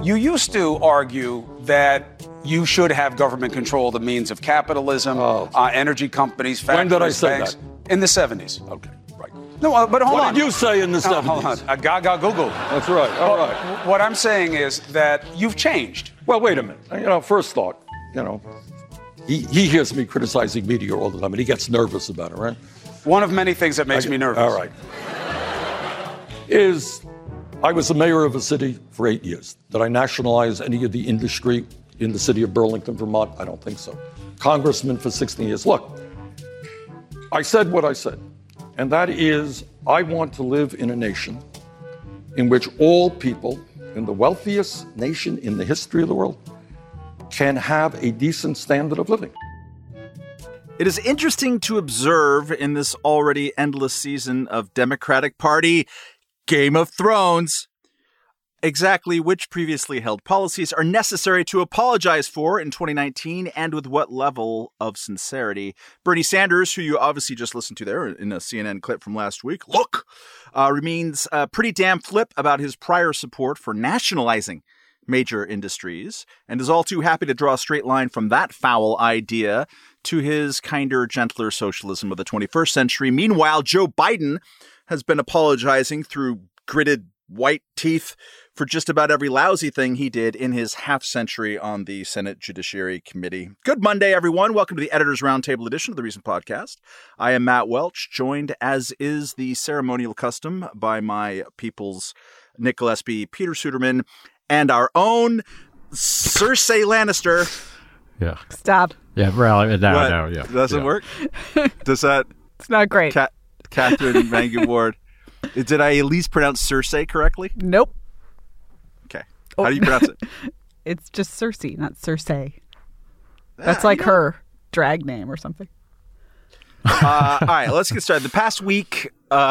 You used to argue that you should have government control the means of capitalism, energy companies, factories, when did I say banks. that? In the 70s. Okay, right. No, but hold on. What did you say in the 70s? Hold on. Gaga Google. That's right. All right. What I'm saying is that you've changed. Well, wait a minute. First thought, he hears me criticizing media all the time, and he gets nervous about it, right? One of many things that makes me nervous. All right. I was the mayor of a city for 8 years. Did I nationalize any of the industry in the city of Burlington, Vermont? I don't think so. Congressman for 16 years. Look, I said what I said, and that is I want to live in a nation in which all people in the wealthiest nation in the history of the world can have a decent standard of living. It is interesting to observe in this already endless season of Democratic Party Game of Thrones exactly which previously held policies are necessary to apologize for in 2019 and with what level of sincerity. Bernie Sanders, who you obviously just listened to there in a CNN clip from last week, remains pretty damn flip about his prior support for nationalizing major industries and is all too happy to draw a straight line from that foul idea to his kinder, gentler socialism of the 21st century. Meanwhile, Joe Biden has been apologizing through gritted white teeth for just about every lousy thing he did in his half century on the Senate Judiciary Committee. Good Monday, everyone. Welcome to the Editor's Roundtable edition of the Reason Podcast. I am Matt Welch, joined, as is the ceremonial custom, by my people's Nick Gillespie, Peter Suderman, and our own Cersei Lannister. Yeah. Stop. Yeah, well, no, yeah. Doesn't work? Does that... It's not great. Catherine Mangu Ward. Did I at least pronounce Cersei correctly? Nope. Okay. How do you pronounce it? It's just Cersei, not Cersei. That's like her drag name or something. All right, let's get started. The past week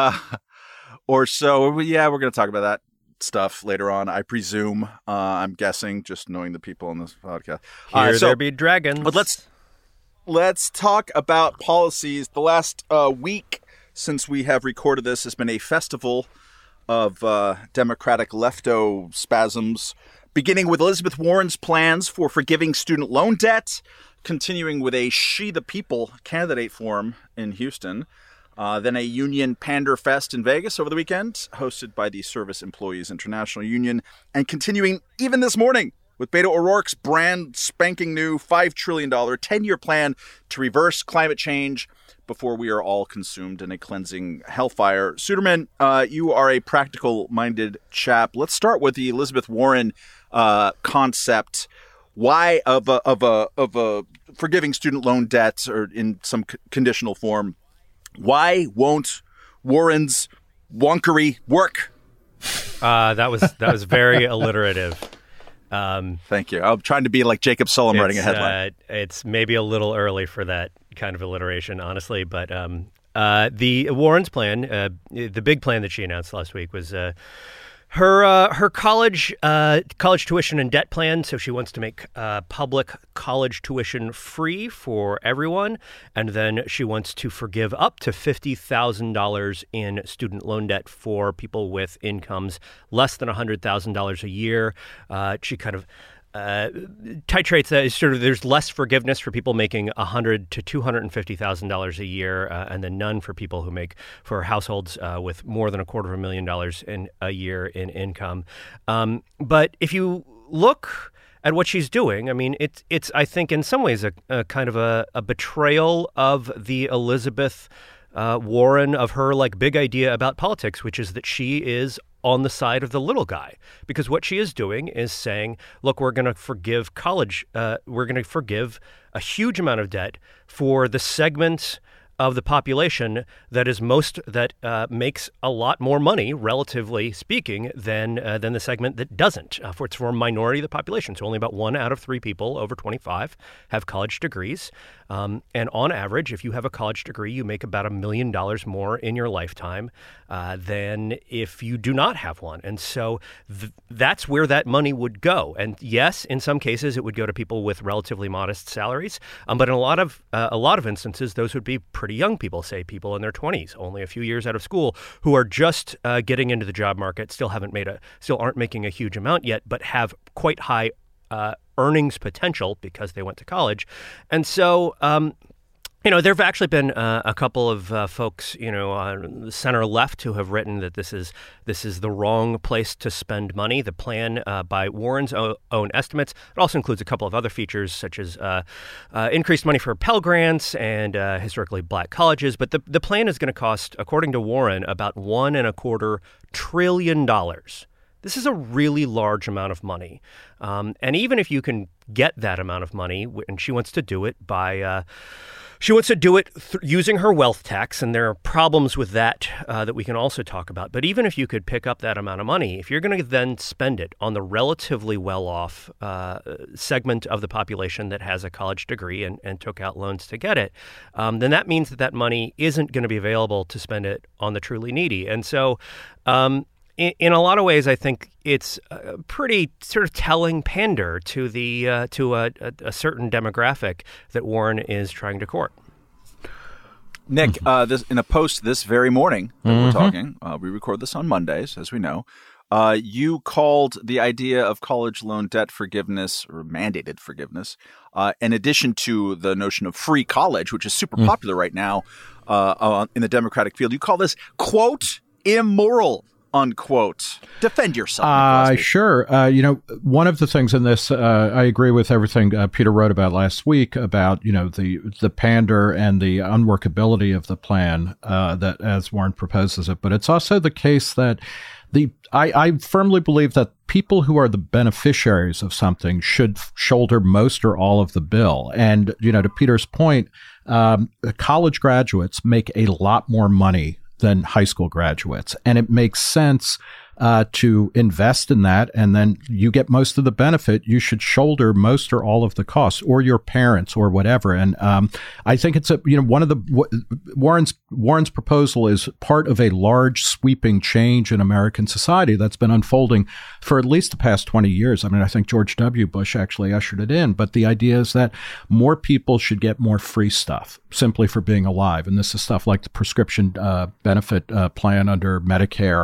or so, we're going to talk about that stuff later on, I presume. I'm guessing, just knowing the people on this podcast. There be dragons. But let's talk about policies. The last week since we have recorded this has been a festival of Democratic lefto-spasms, beginning with Elizabeth Warren's plans for forgiving student loan debt, continuing with a She the People candidate forum in Houston, then a union pander fest in Vegas over the weekend, hosted by the Service Employees International Union, and continuing even this morning with Beto O'Rourke's brand spanking new $5 trillion 10-year plan to reverse climate change before we are all consumed in a cleansing hellfire. Suderman, you are a practical-minded chap. Let's start with the Elizabeth Warren concept. Why of a forgiving student loan debt or in some conditional form? Why won't Warren's wonkery work? That was very alliterative. Thank you. I'm trying to be like Jacob Sullum writing a headline. It's maybe a little early for that kind of alliteration, honestly. But the Warren's plan, the big plan that she announced last week was her college tuition and debt plan. So she wants to make public college tuition free for everyone. And then she wants to forgive up to $50,000 in student loan debt for people with incomes less than $100,000 a year. She kind of titrates that. Sort of, there's less forgiveness for people making $100,000 to $250,000 a year, and then none for people who make for households with more than $250,000 in a year in income. But if you look at what she's doing, I mean, it's I think in some ways a kind of a betrayal of the Elizabeth Warren of her like big idea about politics, which is that she is on the side of the little guy, because what she is doing is saying, look, we're going to forgive college. We're going to forgive a huge amount of debt for the segment of the population that is makes a lot more money, relatively speaking, than the segment that doesn't. It's for a minority of the population. So only about 1 out of 3 people over 25 have college degrees. And on average, if you have a college degree, you make about $1 million more in your lifetime than if you do not have one. And so that's where that money would go. And yes, in some cases, it would go to people with relatively modest salaries. But in a lot of instances, those would be pretty young people, say people in their 20s, only a few years out of school, who are just getting into the job market, still aren't making a huge amount yet, but have quite high earnings potential because they went to college. And so, there have actually been a couple of folks, on the center left who have written that this is the wrong place to spend money. The plan, by Warren's own estimates, it also includes a couple of other features such as increased money for Pell Grants and historically black colleges. But the plan is going to cost, according to Warren, about $1.25 trillion. This is a really large amount of money. And even if you can get that amount of money, and she wants to do it by using her wealth tax, and there are problems with that that we can also talk about. But even if you could pick up that amount of money, if you're going to then spend it on the relatively well-off segment of the population that has a college degree and took out loans to get it, then that means that money isn't going to be available to spend it on the truly needy. And so in a lot of ways, I think it's a pretty sort of telling pander to a certain demographic that Warren is trying to court. Nick, this in a post this very morning that we're talking, we record this on Mondays, as we know. You called the idea of college loan debt forgiveness, or mandated forgiveness, in addition to the notion of free college, which is super popular right now in the Democratic field. You call this, quote, immoral, unquote. Defend yourself. Sure. One of the things in this, I agree with everything Peter wrote about last week about, the pander and the unworkability of the plan that as Warren proposes it. But it's also the case that I firmly believe that people who are the beneficiaries of something should shoulder most or all of the bill. And, to Peter's point, college graduates make a lot more money than high school graduates. And it makes sense to invest in that, and then you get most of the benefit. You should shoulder most or all of the costs, or your parents, or whatever. And I think it's one of the Warren's proposal is part of a large sweeping change in American society that's been unfolding for at least the past 20 years. I mean, I think George W. Bush actually ushered it in. But the idea is that more people should get more free stuff simply for being alive, and this is stuff like the prescription benefit plan under Medicare.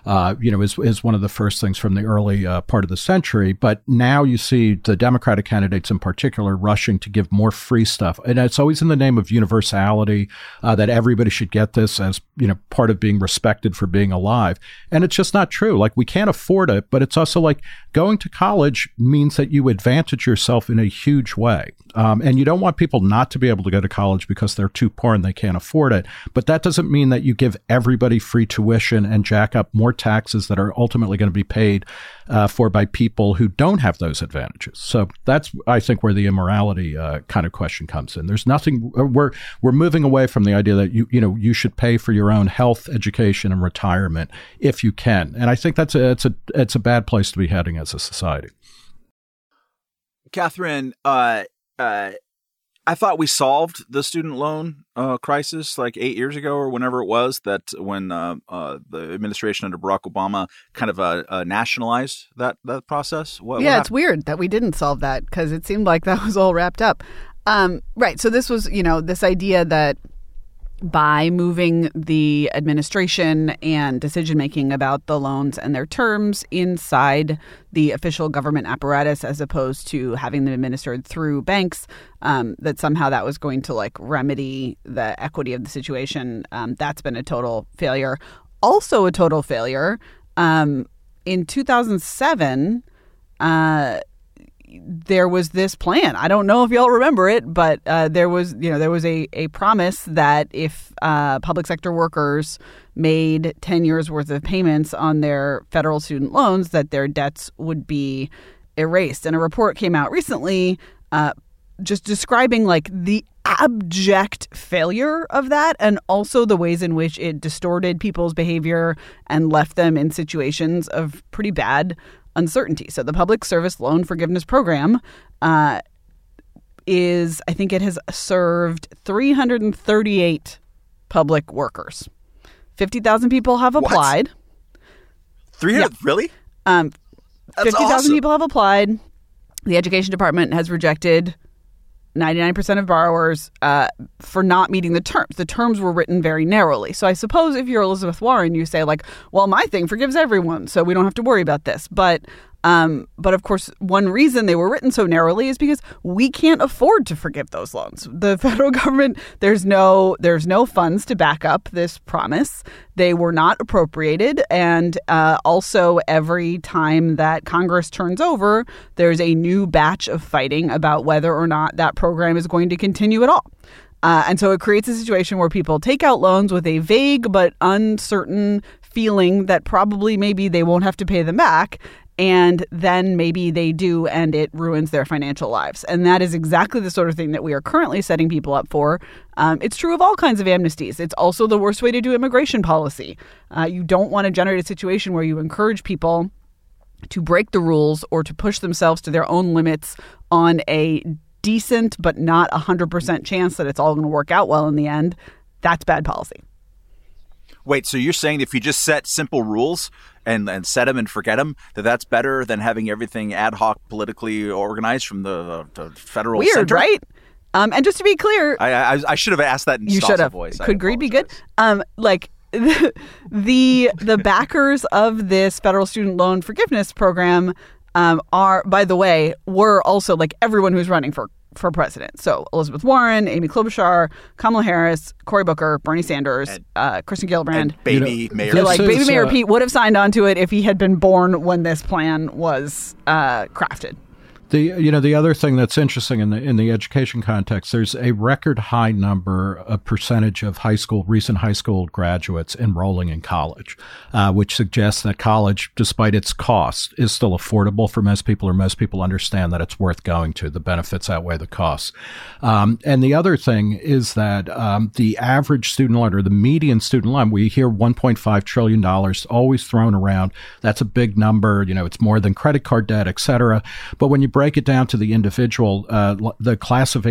Is one of the first things from the early part of the century. But now you see the Democratic candidates in particular rushing to give more free stuff. And it's always in the name of universality, that everybody should get this as, part of being respected for being alive. And it's just not true. Like, we can't afford it, but it's also like going to college means that you advantage yourself in a huge way. And you don't want people not to be able to go to college because they're too poor and they can't afford it. But that doesn't mean that you give everybody free tuition and jack up more taxes that are ultimately going to be paid for by people who don't have those advantages. So that's, I think, where the immorality kind of question comes in. There's nothing. We're moving away from the idea that you should pay for your own health, education, and retirement if you can. And I think it's a bad place to be heading as a society. Catherine, I thought we solved the student loan crisis like 8 years ago or whenever it was, that when the administration under Barack Obama kind of nationalized that process. What it's weird that we didn't solve that, because it seemed like that was all wrapped up. Right. So this was, this idea that by moving the administration and decision-making about the loans and their terms inside the official government apparatus, as opposed to having them administered through banks, that somehow that was going to remedy the equity of the situation. That's been a total failure. Also a total failure. In 2007, there was this plan. I don't know if y'all remember it, but there was a promise that if public sector workers made 10 years worth of payments on their federal student loans, that their debts would be erased. And a report came out recently just describing the abject failure of that, and also the ways in which it distorted people's behavior and left them in situations of pretty bad uncertainty. So the Public Service Loan Forgiveness Program is, I think it has served 338 public workers. 50,000 people have applied. 300? Yeah. Really? 50,000 awesome. people have applied. The Education Department has rejected 99% of borrowers for not meeting the terms. The terms were written very narrowly. So I suppose if you're Elizabeth Warren, you say like, well, my thing forgives everyone, so we don't have to worry about this. But of course, one reason they were written so narrowly is because we can't afford to forgive those loans. The federal government, there's no funds to back up this promise. They were not appropriated. And also, every time that Congress turns over, there's a new batch of fighting about whether or not that program is going to continue at all. And so it creates a situation where people take out loans with a vague but uncertain feeling that probably maybe they won't have to pay them back. And then maybe they do, and it ruins their financial lives. And that is exactly the sort of thing that we are currently setting people up for. It's true of all kinds of amnesties. It's also the worst way to do immigration policy. You don't want to generate a situation where you encourage people to break the rules or to push themselves to their own limits on a decent but not 100% chance that it's all going to work out well in the end. That's bad policy. Wait, so you're saying if you just set simple rules and set them and forget them, that's better than having everything ad hoc politically organized from the federal Weird, center? right? And just to be clear, I should have asked that in Stossel voice. Could greed be good? The backers of this federal student loan forgiveness program are, by the way, were also like everyone who's running for president. So Elizabeth Warren, Amy Klobuchar, Kamala Harris, Cory Booker, Bernie Sanders, Kirsten Gillibrand. And baby Mayor Baby Mayor Pete would have signed on to it if he had been born when this plan was crafted. The other thing that's interesting in the education context, there's a record high percentage of recent high school graduates enrolling in college, which suggests that college, despite its cost, is still affordable for most people, or most people understand that it's worth going to. The benefits outweigh the costs. And the other thing is that the average student loan, or the median student loan, we hear $1.5 trillion always thrown around. That's a big number. It's more than credit card debt, et cetera. But when you break it down to the individual, the class of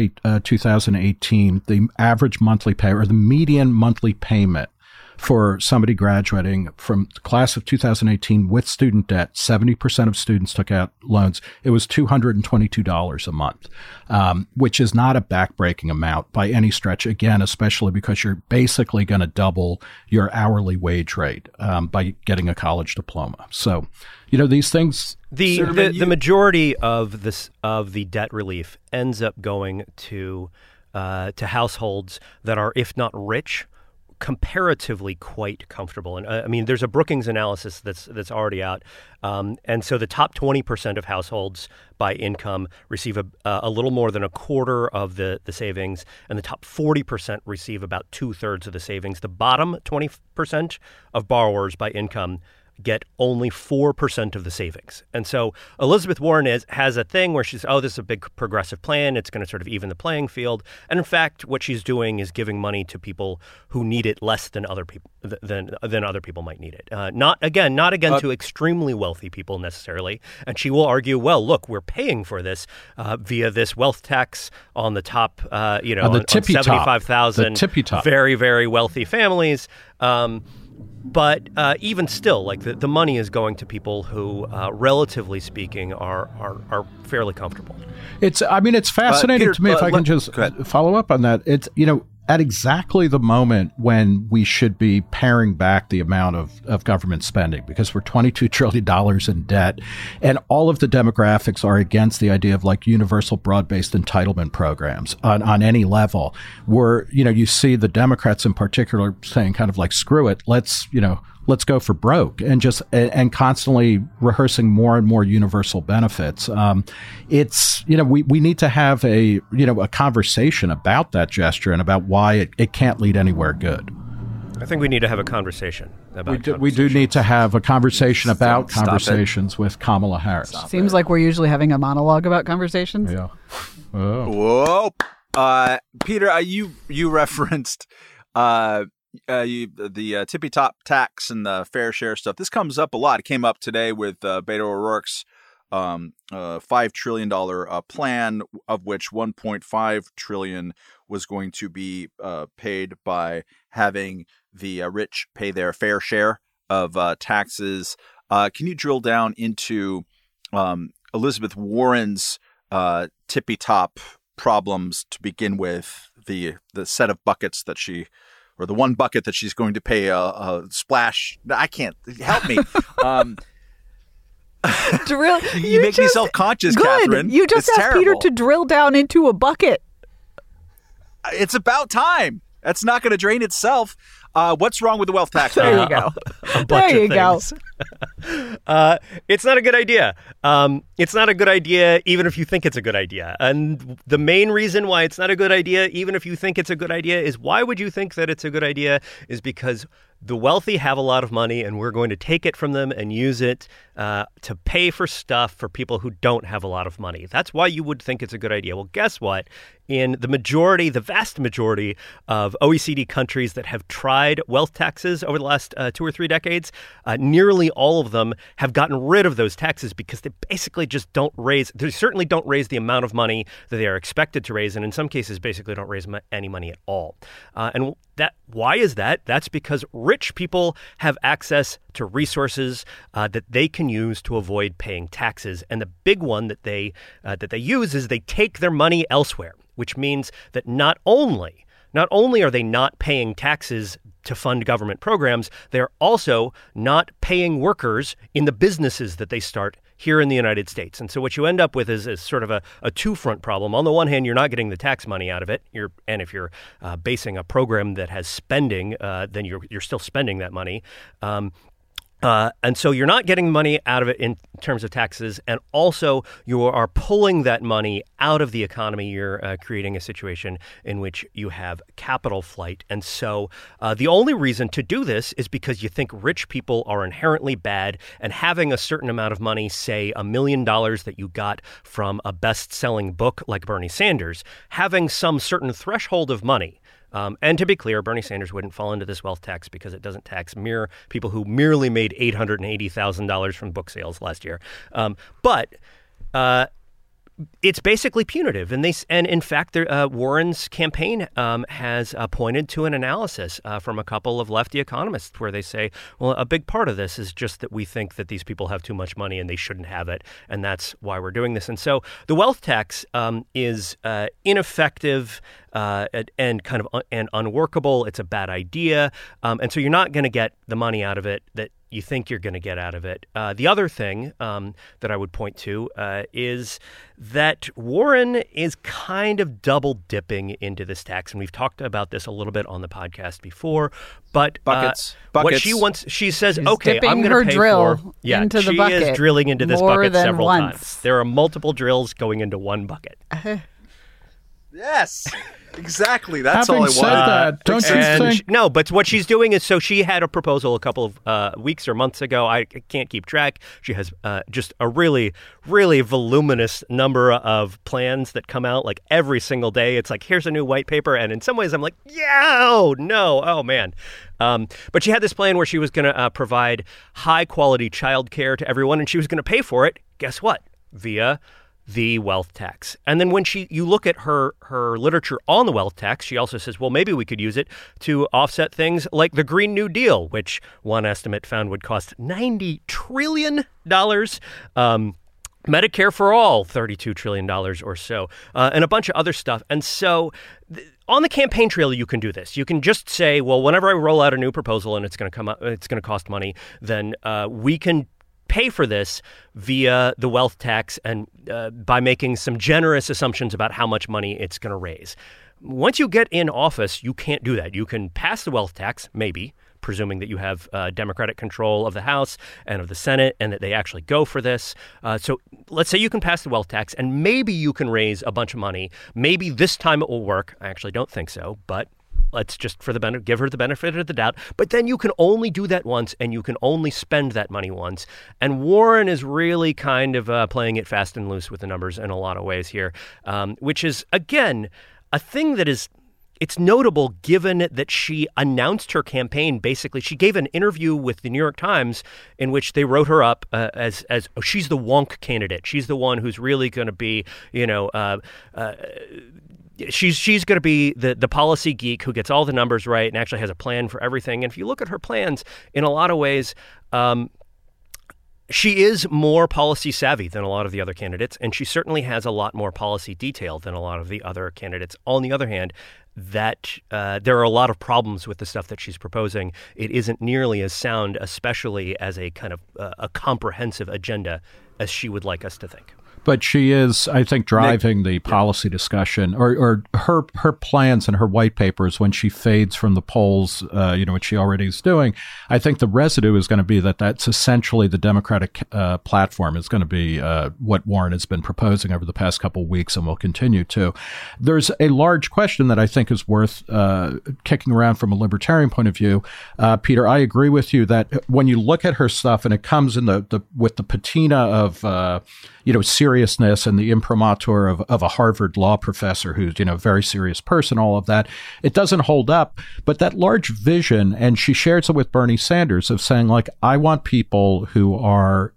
2018, the average monthly pay, or the median monthly payment for somebody graduating from the class of 2018 with student debt, 70% of students took out loans. It was $222 a month, which is not a backbreaking amount by any stretch. Again, especially because you're basically going to double your hourly wage rate by getting a college diploma. So, these things. The majority of the debt relief ends up going to households that are, if not rich, comparatively quite comfortable. And there's a Brookings analysis that's already out. And so the top 20% of households by income receive a little more than a quarter of the savings, and the top 40% receive about 2/3 of the savings. The bottom 20% of borrowers by income get only 4% of the savings. And so Elizabeth Warren has a thing where she's, this is a big progressive plan. It's going to sort of even the playing field. And in fact, what she's doing is giving money to people who need it less than other people than other people might need it. Not again to extremely wealthy people necessarily. And she will argue, well, look, we're paying for this via this wealth tax on the top, on 75,000 very, very wealthy families. But even still, like the money is going to people who, relatively speaking, are fairly comfortable. It's fascinating to me, if I can just follow up on that. It's, at exactly the moment when we should be paring back the amount of government spending, because we're $22 trillion in debt, and all of the demographics are against the idea of like universal broad-based entitlement programs on any level, where, you see the Democrats in particular saying kind of like, screw it, let's go for broke, and constantly rehearsing more and more universal benefits. It's, we need to have a conversation about that gesture and about why it can't lead anywhere good. I think we need to have a conversation about we do need to have a conversation about conversations with Kamala Harris. Seems like we're usually having a monologue about conversations. Yeah. Oh. Whoa. Peter, you referenced the tippy top tax and the fair share stuff. This comes up a lot. It came up today with Beto O'Rourke's $5 trillion plan, of which $1.5 trillion was going to be paid by having the rich pay their fair share of taxes. Can you drill down into Elizabeth Warren's tippy-top problems to begin with, the set of buckets that or the one bucket that she's going to pay a splash? I can't, help me. You make me self-conscious, Catherine. You just asked Peter to drill down into a bucket. It's about time. That's not going to drain itself. What's wrong with the wealth tax? There you go. There you go. It's not a good idea. It's not a good idea even if you think it's a good idea. And the main reason why it's not a good idea, even if you think it's a good idea, is why would you think that it's a good idea? Is because the wealthy have a lot of money and we're going to take it from them and use it to pay for stuff for people who don't have a lot of money. That's why you would think it's a good idea. Well, guess what? In the vast majority of OECD countries that have tried wealth taxes over the last 2 or 3 decades, nearly all of them have gotten rid of those taxes because they basically just they certainly don't raise the amount of money that they are expected to raise, and in some cases basically don't raise any money at all. Why is that? That's because rich people have access to resources that they can use to avoid paying taxes. And the big one that they use is they take their money elsewhere, which means that not only are they not paying taxes to fund government programs, they're also not paying workers in the businesses that they start here in the United States. And so what you end up with is sort of a two-front problem. On the one hand, you're not getting the tax money out of it. And if you're basing a program that has spending, then you're still spending that money. And so you're not getting money out of it in terms of taxes, and also you are pulling that money out of the economy. You're creating a situation in which you have capital flight. And so the only reason to do this is because you think rich people are inherently bad, and having a certain amount of money, say $1 million that you got from a best-selling book like Bernie Sanders, having some certain threshold of money. And to be clear, Bernie Sanders wouldn't fall into this wealth tax because it doesn't tax people who merely made $880,000 from book sales last year. But it's basically punitive. And in fact, Warren's campaign has pointed to an analysis from a couple of lefty economists where they say, well, a big part of this is just that we think that these people have too much money and they shouldn't have it. And that's why we're doing this. And so the wealth tax is ineffective and kind of and unworkable. It's a bad idea. And so you're not going to get the money out of it that you think you're going to get out of it. The other thing that I would point to is that Warren is kind of double dipping into this tax. And we've talked about this a little bit on the podcast before. But buckets. What she says, she's okay, I'm going to pay drill for. into the she bucket is drilling into this more bucket than several once. times. There are multiple drills going into one bucket. Yes. Exactly. That's all I Having wanted. said that, don't you think? No, but what she's doing is, so she had a proposal a couple of weeks or months ago. I can't keep track. She has just a really, really voluminous number of plans that come out like every single day. It's like, here's a new white paper. And in some ways I'm like, oh man. But she had this plan where she was going to provide high quality childcare to everyone, and she was going to pay for it. Guess what? Via the wealth tax. And then when you look at her literature on the wealth tax, she also says, well, maybe we could use it to offset things like the Green New Deal, which one estimate found would cost $90 trillion. Medicare for all, $32 trillion or so, and a bunch of other stuff. And so on the campaign trail, you can do this. You can just say, well, whenever I roll out a new proposal and it's going to cost money, then we can pay for this via the wealth tax and by making some generous assumptions about how much money it's going to raise. Once you get in office, you can't do that. You can pass the wealth tax, maybe, presuming that you have Democratic control of the House and of the Senate and that they actually go for this. So let's say you can pass the wealth tax and maybe you can raise a bunch of money. Maybe this time it will work. I actually don't think so, but let's just give her the benefit of the doubt. But then you can only do that once, and you can only spend that money once. And Warren is really kind of playing it fast and loose with the numbers in a lot of ways here, which is, again, a thing that is it's notable given that she announced her campaign. Basically, she gave an interview with the New York Times in which they wrote her up as she's the wonk candidate. She's the one who's really going to be, she's going to be the policy geek who gets all the numbers right and actually has a plan for everything. And if you look at her plans, in a lot of ways, she is more policy savvy than a lot of the other candidates, and she certainly has a lot more policy detail than a lot of the other candidates. On the other hand, that there are a lot of problems with the stuff that she's proposing. It isn't nearly as sound, especially as a kind of a comprehensive agenda as she would like us to think. But she is, I think, driving the policy discussion, or her plans and her white papers when she fades from the polls, which she already is doing. I think the residue is going to be that's essentially the Democratic platform is going to be what Warren has been proposing over the past couple of weeks and will continue to. There's a large question that I think is worth kicking around from a libertarian point of view. Peter, I agree with you that when you look at her stuff and it comes in with the patina of seriousness and the imprimatur of a Harvard law professor who's, a very serious person, all of that, it doesn't hold up. But that large vision, and she shares it with Bernie Sanders, of saying, like, I want people who are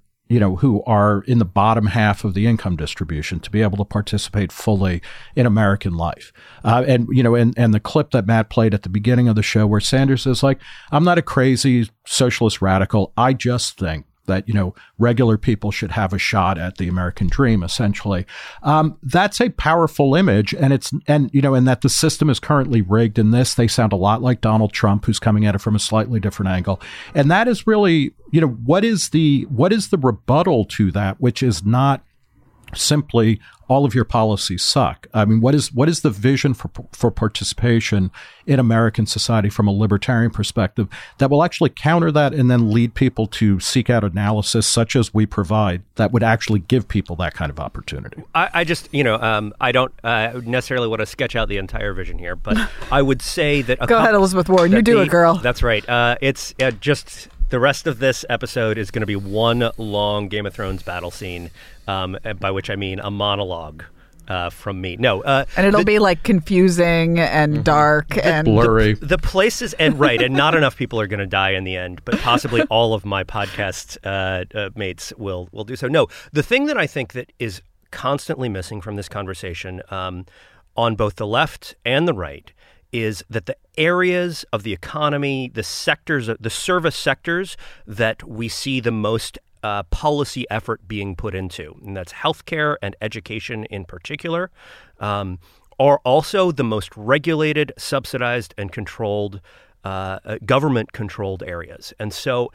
in the bottom half of the income distribution to be able to participate fully in American life. And the clip that Matt played at the beginning of the show where Sanders is like, I'm not a crazy socialist radical. I just think that, regular people should have a shot at the American dream, essentially. That's a powerful image. And and that the system is currently rigged in this. They sound a lot like Donald Trump, who's coming at it from a slightly different angle. And that is really, what is the rebuttal to that, which is not simply all of your policies suck. I mean, what is the vision for participation in American society from a libertarian perspective that will actually counter that and then lead people to seek out analysis such as we provide that would actually give people that kind of opportunity? I just, I don't necessarily want to sketch out the entire vision here, but I would say that... Go ahead, Elizabeth Warren. You do it, girl. That's right. It's just... The rest of this episode is going to be one long Game of Thrones battle scene, by which I mean a monologue from me. No, and it'll be like confusing and dark and blurry. The places and not enough people are going to die in the end, but possibly all of my podcast mates will do so. No, the thing that I think that is constantly missing from this conversation, on both the left and the right, is that the areas of the economy, the sectors, the service sectors that we see the most policy effort being put into, and that's healthcare and education in particular, are also the most regulated, subsidized, and controlled government-controlled areas. And so,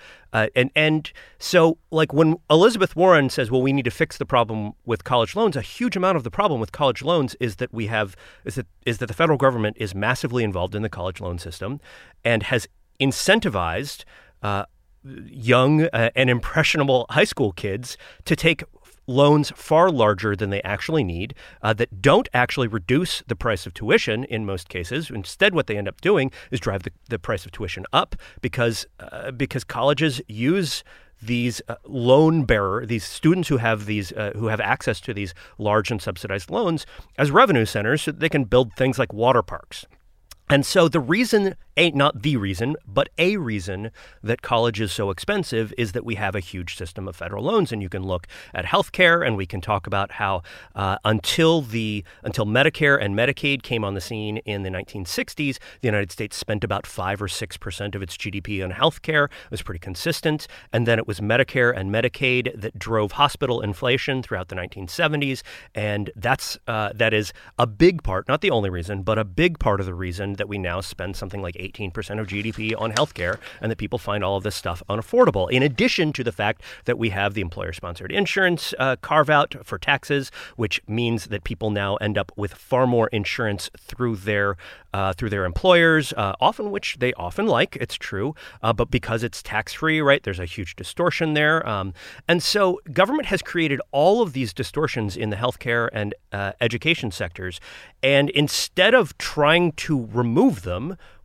so like when Elizabeth Warren says, well, we need to fix the problem with college loans, a huge amount of the problem with college loans is that that the federal government is massively involved in the college loan system and has incentivized young and impressionable high school kids to take loans far larger than they actually need, that don't actually reduce the price of tuition in most cases. Instead, what they end up doing is drive the price of tuition up because colleges use these these students who have who have access to these large and subsidized loans as revenue centers so that they can build things like water parks. And so the reason, not the reason, but a reason that college is so expensive is that we have a huge system of federal loans. And you can look at healthcare, and we can talk about how until Medicare and Medicaid came on the scene in the 1960s, the United States spent about 5 or 6% of its GDP on healthcare. It was pretty consistent. And then it was Medicare and Medicaid that drove hospital inflation throughout the 1970s. And that is a big part, not the only reason, but a big part of the reason that we now spend something like 18% of GDP on healthcare, and that people find all of this stuff unaffordable. In addition to the fact that we have the employer-sponsored insurance carve-out for taxes, which means that people now end up with far more insurance through their employers, often which they often like. It's true, but because it's tax-free, right? There's a huge distortion there, and so government has created all of these distortions in the healthcare and education sectors, and instead of trying to remove them, what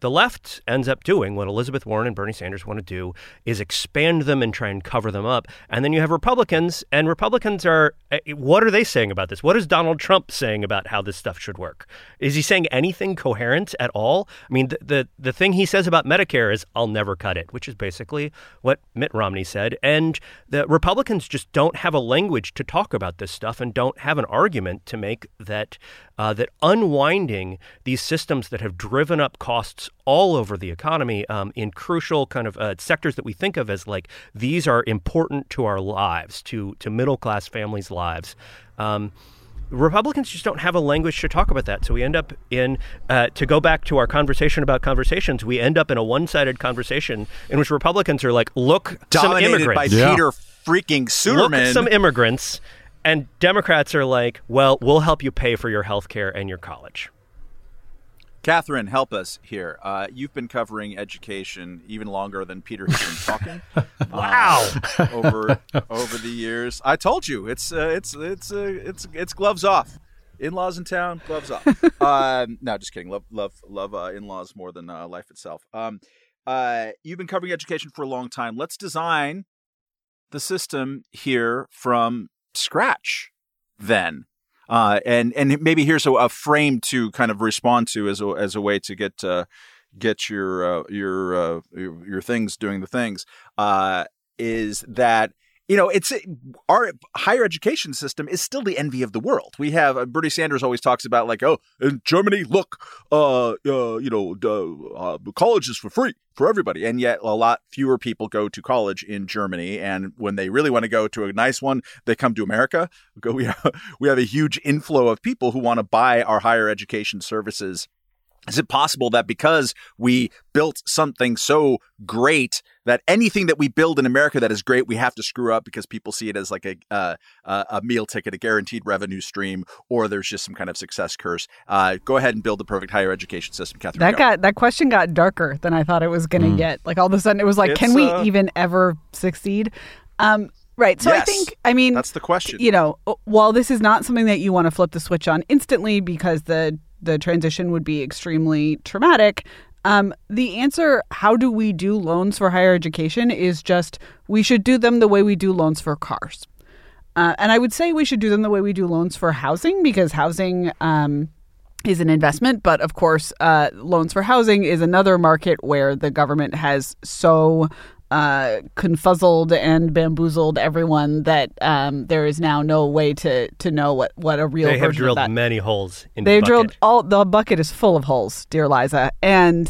the left ends up doing what Elizabeth Warren and Bernie Sanders want to do is expand them and try and cover them up. And then you have Republicans, and Republicans are, what are they saying about this? What is Donald Trump saying about how this stuff should work? Is he saying anything coherent at all? I mean, the thing he says about Medicare is, I'll never cut it, which is basically what Mitt Romney said. And the Republicans just don't have a language to talk about this stuff and don't have an argument to make that that unwinding these systems that have driven up costs all over the economy in crucial kind of sectors that we think of as like these are important to our lives, to middle-class families' lives. Republicans just don't have a language to talk about that. So we end up in, to go back to our conversation about conversations, we end up in a one-sided conversation in which Republicans are like, look, dominated some immigrants. by Peter freaking Suderman. Look, some immigrants. And Democrats are like, well, we'll help you pay for your health care and your college. Catherine, help us here. You've been covering education even longer than Peter has been talking. Wow! Over the years, I told you it's gloves off. In-laws in town, gloves off. No, just kidding. Love in-laws more than life itself. You've been covering education for a long time. Let's design the system here from scratch, then. And maybe here's a frame to kind of respond to as a way to get your things doing the things. Is that it's our higher education system is still the envy of the world. We have Bernie Sanders always talks about like, oh, in Germany, look, college is for free for everybody, and yet a lot fewer people go to college in Germany. And when they really want to go to a nice one, they come to America. We have a huge inflow of people who want to buy our higher education services. Is it possible that because we built something so great that anything that we build in America that is great, we have to screw up because people see it as like a meal ticket, a guaranteed revenue stream, or there's just some kind of success curse? Go ahead and build the perfect higher education system, Catherine. That question got darker than I thought it was going to get. Like all of a sudden it was like, can we even ever succeed? Right. So yes, I mean, that's the question. While this is not something that you want to flip the switch on instantly because the transition would be extremely traumatic. The answer, how do we do loans for higher education, is just we should do them the way we do loans for cars. And I would say we should do them the way we do loans for housing because housing is an investment. But of course, loans for housing is another market where the government has so confuzzled and bamboozled everyone that there is now no way to know what a real they have version drilled of that. Many holes in They've the bucket. drilled the bucket is full of holes, dear Liza. And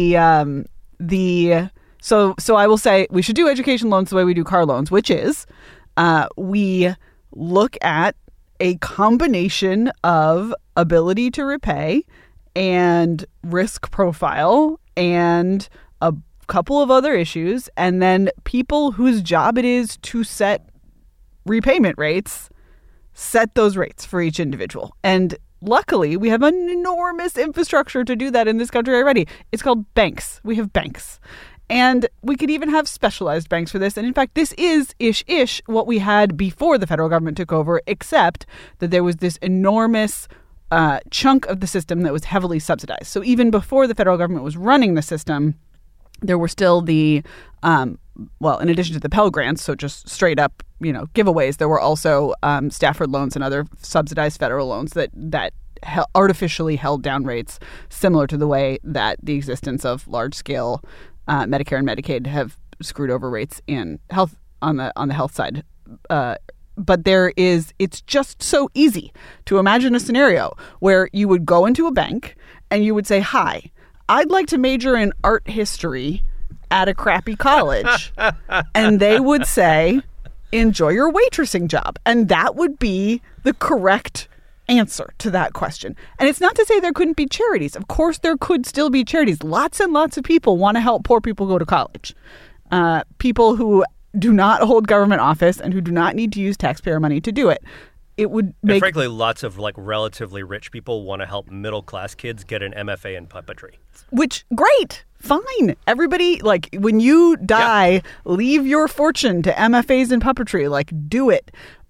so I will say we should do education loans the way we do car loans, which is we look at a combination of ability to repay and risk profile and a couple of other issues, and then people whose job it is to set repayment rates set those rates for each individual. And luckily, we have an enormous infrastructure to do that in this country already. It's called banks. We have banks. And we could even have specialized banks for this. And in fact, this is ish what we had before the federal government took over, except that there was this enormous chunk of the system that was heavily subsidized. So even before the federal government was running the system, there were still the, in addition to the Pell Grants, so just straight up, giveaways, there were also Stafford loans and other subsidized federal loans that artificially held down rates, similar to the way that the existence of large-scale Medicare and Medicaid have screwed over rates in health on the health side. But it's just so easy to imagine a scenario where you would go into a bank and you would say, hi, I'd like to major in art history at a crappy college. And they would say, enjoy your waitressing job. And that would be the correct answer to that question. And it's not to say there couldn't be charities. Of course, there could still be charities. Lots and lots of people want to help poor people go to college. People who do not hold government office and who do not need to use taxpayer money to do it. It would make... And frankly, lots of relatively rich people want to help middle-class kids get an MFA in puppetry. Which, great, fine. Everybody, when you die, leave your fortune to MFAs in puppetry. Do it.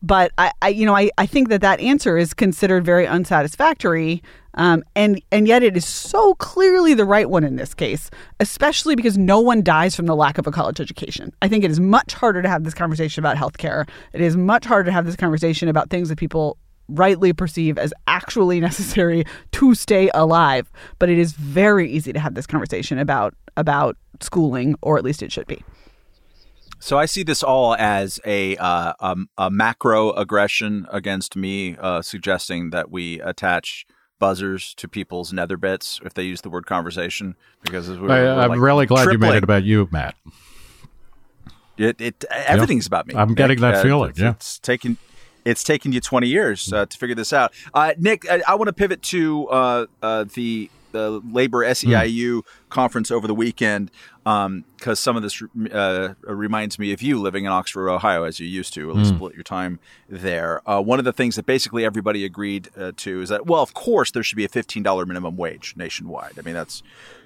But I think that answer is considered very unsatisfactory. And yet it is so clearly the right one in this case, especially because no one dies from the lack of a college education. I think it is much harder to have this conversation about healthcare. It is much harder to have this conversation about things that people rightly perceive as actually necessary to stay alive. But it is very easy to have this conversation about schooling, or at least it should be. So I see this all as a macro aggression against me, suggesting that we attach buzzers to people's nether bits if they use the word conversation. Because I'm really glad you made it about you, Matt. Everything's about me. I'm getting that feeling. It's taken you 20 years to figure this out. Nick, I want to pivot to the Labor SEIU conference over the weekend, because some of this reminds me of you living in Oxford, Ohio, as you used to, at least split your time there. One of the things that basically everybody agreed to is that, well, of course, there should be a $15 minimum wage nationwide. I mean, that's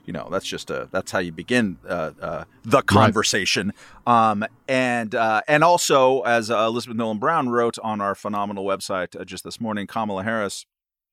that's how you begin the conversation. Right. And also, as Elizabeth Nolan Brown wrote on our phenomenal website just this morning, Kamala Harris,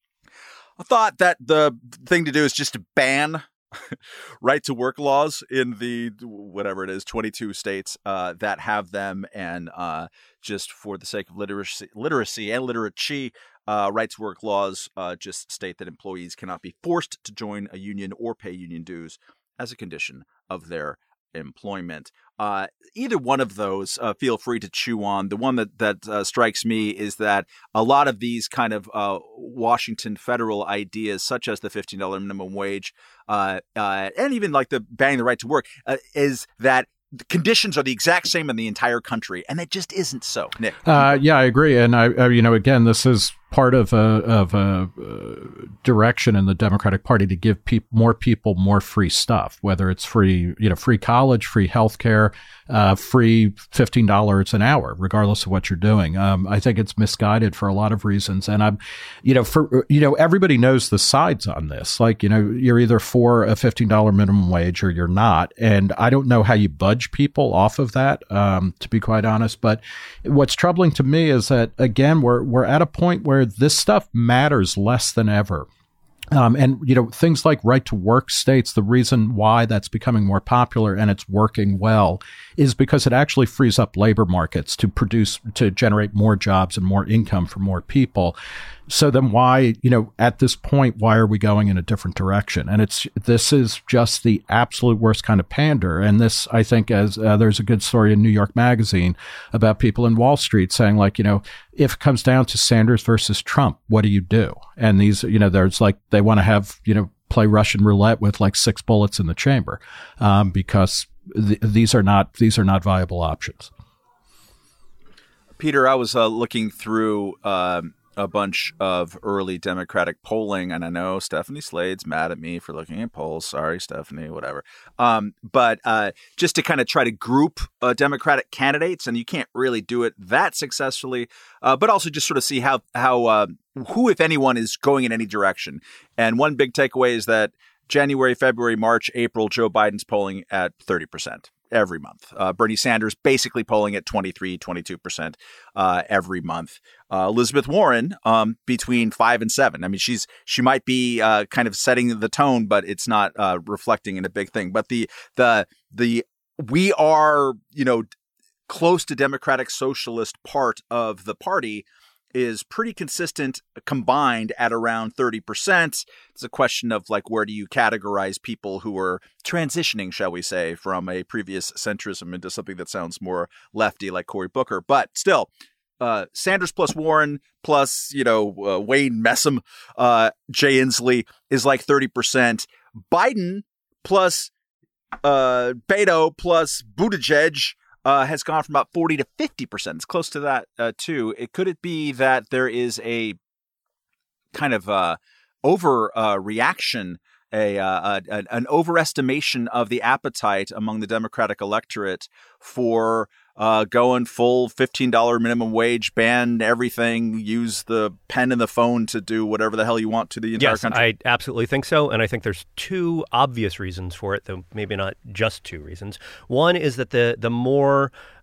I thought that the thing to do is just to ban right to work laws in the, whatever it is, 22 states that have them, and just for the sake of literacy and literacy, right to work laws just state that employees cannot be forced to join a union or pay union dues as a condition of their employment. Either one of those, feel free to chew on. The one that strikes me is that a lot of these kind of Washington federal ideas, such as the $15 minimum wage, and even like the banning the right to work, is that the conditions are the exact same in the entire country, and it just isn't so. Nick, yeah, I agree, and I again, this is part of a direction in the Democratic Party to give more people more free stuff, whether it's free college, free healthcare, free $15 an hour, regardless of what you're doing. I think it's misguided for a lot of reasons, and everybody knows the sides on this. Like, you're either for a $15 minimum wage or you're not, and I don't know how you budge people off of that, to be quite honest. But what's troubling to me is that, again, we're at a point where this stuff matters less than ever. And things like right to work states, the reason why that's becoming more popular and it's working well is because it actually frees up labor markets to generate more jobs and more income for more people. So then why, at this point, why are we going in a different direction? And this is just the absolute worst kind of pander. And this, I think, as there's a good story in New York Magazine about people in Wall Street saying, like, if it comes down to Sanders versus Trump, what do you do? And these, there's like, they want to have, play Russian roulette with like 6 bullets in the chamber, because these are not viable options. Peter, I was looking through a bunch of early Democratic polling, and I know Stephanie Slade's mad at me for looking at polls. Sorry, Stephanie, whatever. But just to kind of try to group Democratic candidates, and you can't really do it that successfully, but also just sort of see how who, if anyone, is going in any direction. And one big takeaway is that January, February, March, April, Joe Biden's polling at 30%. Every month. Bernie Sanders basically polling at 23, 22% every month. Elizabeth Warren between 5 and 7. I mean, she might be kind of setting the tone, but it's not reflecting in a big thing. But we are, close to Democratic Socialist part of the party is pretty consistent combined at around 30%. It's a question of, like, where do you categorize people who are transitioning, shall we say, from a previous centrism into something that sounds more lefty, like Cory Booker. But still, Sanders plus Warren plus, Wayne Messam, Jay Inslee is like 30%. Biden plus Beto plus Buttigieg has gone from about 40 to 50%. It's close to that, too. Could it be that there is a kind of overreaction, an overestimation of the appetite among the Democratic electorate for going full $15 minimum wage, ban everything, use the pen and the phone to do whatever the hell you want to the entire country? Yes, I absolutely think so. And I think there's 2 obvious reasons for it, though maybe not just 2 reasons. One is that the more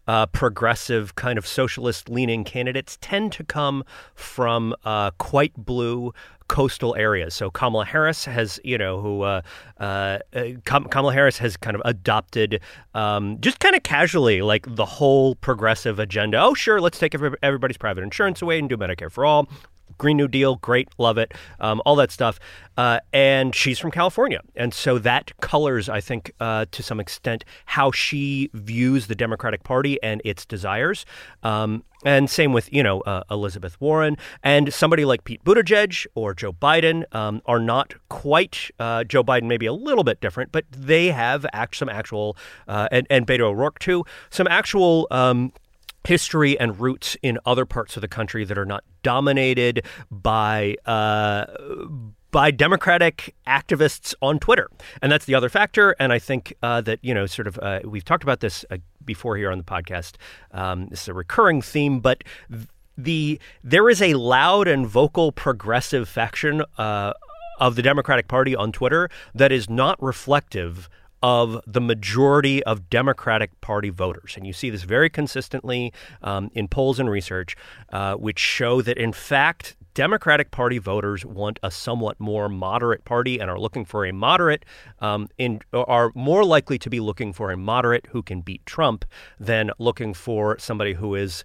progressive kind of socialist-leaning candidates tend to come from quite blue coastal areas. So Kamala Harris has, Kamala Harris has kind of adopted just kind of casually like the whole progressive agenda. Oh, sure, let's take everybody's private insurance away and do Medicare for all. Green New Deal, great, love it, all that stuff. And she's from California. And so that colors, I think, to some extent, how she views the Democratic Party and its desires. And same with, Elizabeth Warren. And somebody like Pete Buttigieg or Joe Biden are not quite, Joe Biden maybe a little bit different, but they have some actual, and Beto O'Rourke too, some actual history and roots in other parts of the country that are not dominated by Democratic activists on Twitter. And that's the other factor. And I think that, we've talked about this before here on the podcast. This is a recurring theme, but there is a loud and vocal progressive faction of the Democratic Party on Twitter that is not reflective of the majority of Democratic Party voters. And you see this very consistently in polls and research, which show that, in fact, Democratic Party voters want a somewhat more moderate party and are looking for a moderate, are more likely to be looking for a moderate who can beat Trump than looking for somebody who is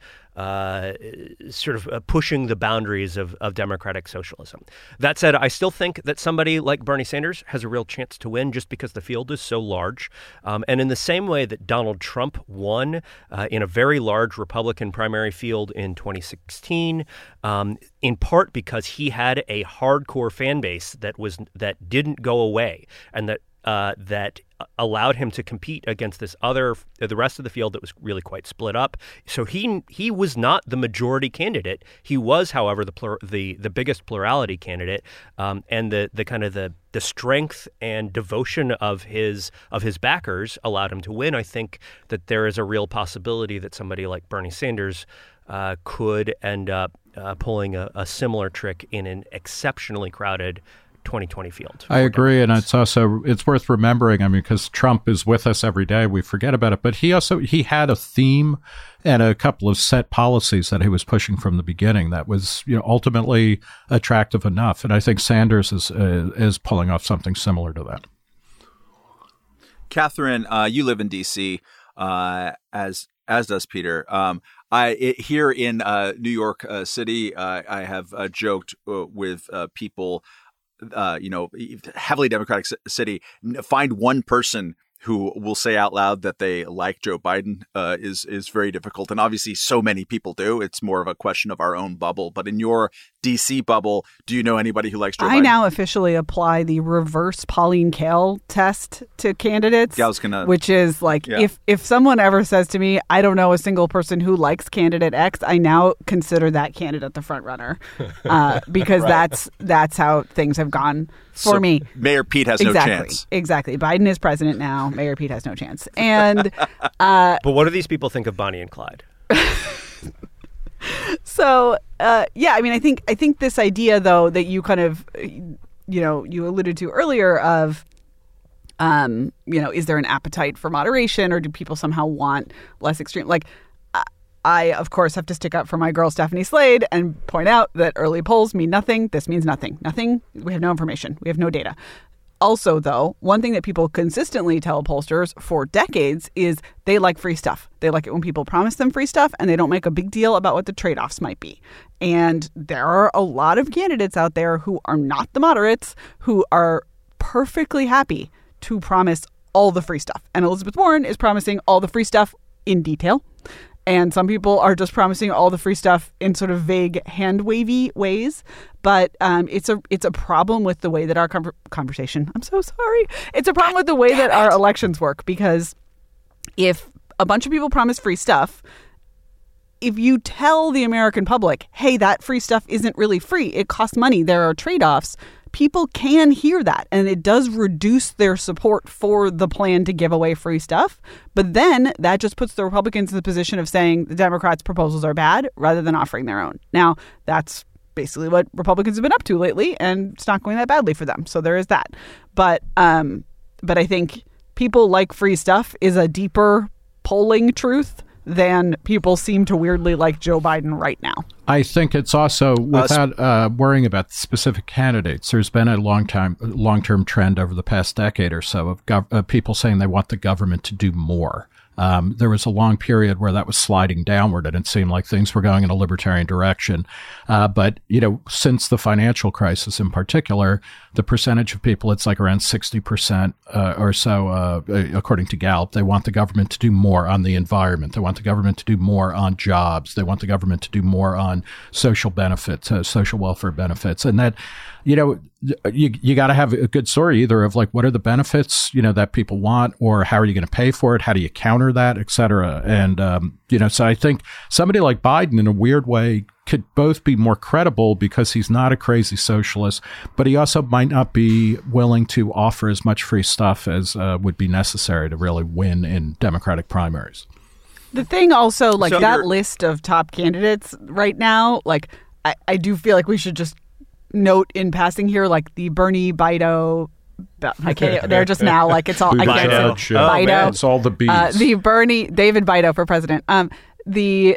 pushing the boundaries of democratic socialism. That said, I still think that somebody like Bernie Sanders has a real chance to win just because the field is so large. And in the same way that Donald Trump won in a very large Republican primary field in 2016, in part because he had a hardcore fan base that didn't go away and that allowed him to compete against the rest of the field that was really quite split up. So he was not the majority candidate. He was, however, the biggest plurality candidate, and the strength and devotion of his backers allowed him to win. I think that there is a real possibility that somebody like Bernie Sanders could end up pulling a similar trick in an exceptionally crowded 2020 field. I agree. And it's worth remembering, because Trump is with us every day. We forget about it. But he had a theme and a couple of set policies that he was pushing from the beginning that was, ultimately attractive enough. And I think Sanders is pulling off something similar to that. Catherine, you live in D.C., as does Peter. Here in New York City, I have joked with people, heavily Democratic city, find one person who will say out loud that they like Joe Biden is very difficult. And obviously so many people do. It's more of a question of our own bubble. But in your DC bubble, do you know anybody who likes Joe Biden? I now officially apply the reverse Pauline Kael test to candidates, which is like, if someone ever says to me, I don't know a single person who likes candidate X, I now consider that candidate the front runner because right. that's how things have gone for me. Mayor Pete has no chance. Exactly. Biden is president now. Mayor Pete has no chance. And but what do these people think of Bonnie and Clyde? So, I think this idea, though, that you kind of, you alluded to earlier of, is there an appetite for moderation, or do people somehow want less extreme? Like, I, of course, have to stick up for my girl, Stephanie Slade, and point out that early polls mean nothing. This means nothing. Nothing. We have no information. We have no data. Also, though, one thing that people consistently tell pollsters for decades is they like free stuff. They like it when people promise them free stuff and they don't make a big deal about what the trade-offs might be. And there are a lot of candidates out there who are not the moderates who are perfectly happy to promise all the free stuff. And Elizabeth Warren is promising all the free stuff in detail. And some people are just promising all the free stuff in sort of vague, hand-wavy ways. But it's a problem with the way that our conversation. I'm so sorry. It's a problem with the way that our elections work, because if a bunch of people promise free stuff, if you tell the American public, hey, that free stuff isn't really free, it costs money, there are trade-offs, people can hear that, and it does reduce their support for the plan to give away free stuff. But then that just puts the Republicans in the position of saying the Democrats' proposals are bad rather than offering their own. Now, that's basically what Republicans have been up to lately, and it's not going that badly for them. So there is that. But I think people like free stuff is a deeper polling truth than people seem to weirdly like Joe Biden right now. I think it's also, without worrying about specific candidates, there's been a long-term trend over the past decade or so of people saying they want the government to do more. There was a long period where that was sliding downward, and it seemed like things were going in a libertarian direction. But, since the financial crisis in particular, the percentage of people, it's like around 60% or so, according to Gallup. They want the government to do more on the environment. They want the government to do more on jobs. They want the government to do more on social benefits, social welfare benefits. And that, you got to have a good story either of like, what are the benefits, that people want, or how are you going to pay for it? How do you counter that, et cetera? And, so I think somebody like Biden in a weird way could both be more credible because he's not a crazy socialist, but he also might not be willing to offer as much free stuff as would be necessary to really win in Democratic primaries. The thing also, that list of top candidates right now, I do feel like we should just note in passing here, the Bernie Bido. I can't. They're just now it's all. I can't say Bido. Man, it's all the B's. The Bernie David Bido for president. The